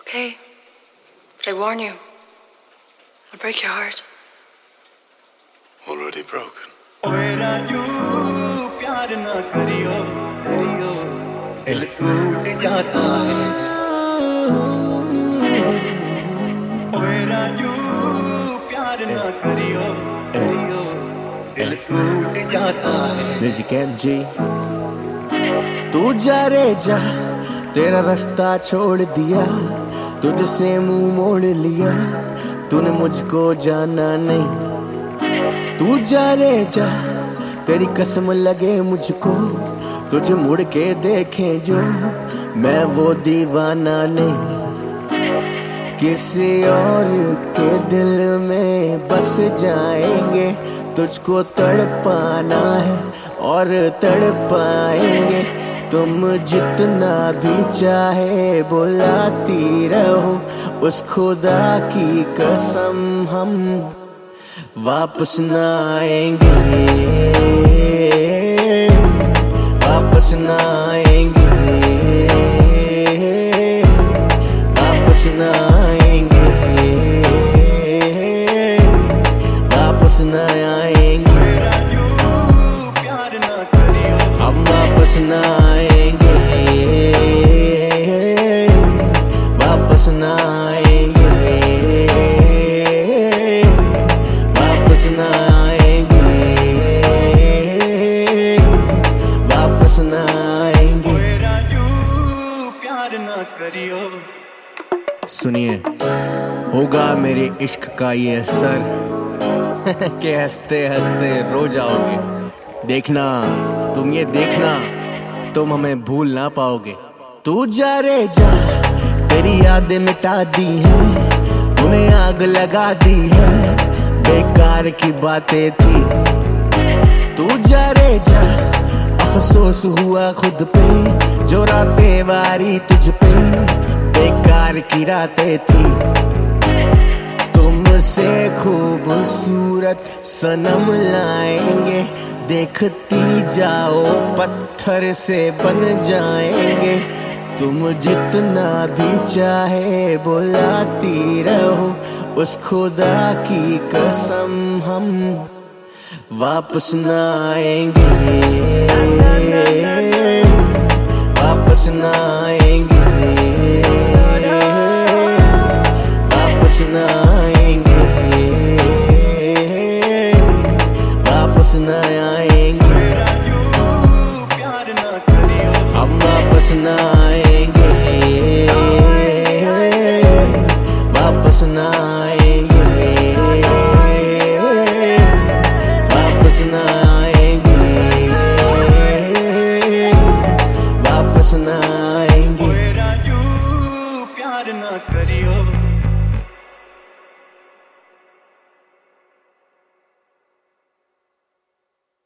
okay. But I warn you, I'll break your heart. Already broken. प्यार ना करियो करियो दिल टूट जाता है ओए राजू प्यार ना करियो करियो दिल टूट जाता है म्यूजिक एमजी तू जा रे जा तेरा रास्ता छोड़ दिया तुझसे मुंह मोड़ लिया तूने मुझको जाना नहीं तू जा रे जा तेरी कसम लगे मुझको तुझे मुड़ के देखे जो मैं वो दीवाना नहीं किसी और के दिल में बस जाएंगे तुझको तड़पाना है और तड़पाएंगे तुम जितना भी चाहे बुलाती रहो उस खुदा की कसम हम वापस ना आएंगे वापस ना आएंगे वापस ना आएंगे वापस ना आएंगे हम वापस ना आएंगे वापस ना आएंगे वापस ना आएंगे वापस ना आएंगे प्यार ना करियो सुनिए होगा मेरे इश्क का ये असर के हंसते हंसते रो जाओगे देखना तुम ये देखना तुम हमें भूल ना पाओगे तू जा रे जा तेरी यादें मिटा दी है उन्हें आग लगा दी है बेकार की बातें थी तू जा रे जा अफसोस हुआ खुद पे जो रातें वारी तुझ पे बेकार की रातें थी तुमसे खूबसूरत सनम लाएंगे देखती जाओ पत्थर से बन जाएंगे तुम जितना भी चाहे बुलाती रहो उस खुदा की कसम हम वापस ना आएंगे वापस ना आएंगे